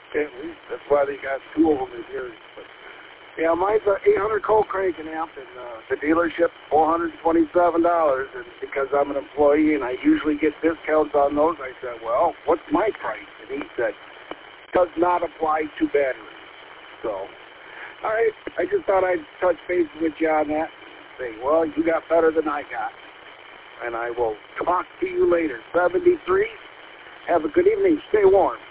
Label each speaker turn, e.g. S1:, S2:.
S1: At least that's why they got two of them in here. But, yeah, mine's an 800 cold cranking amp, and the dealership $427. And because I'm an employee and I usually get discounts on those, I said, well, what's my price? And he said, does not apply to batteries. So, all right, I just thought I'd touch base with you on that. Say, well, you got better than I got. And I will talk to you later. 73, have a good evening. Stay warm.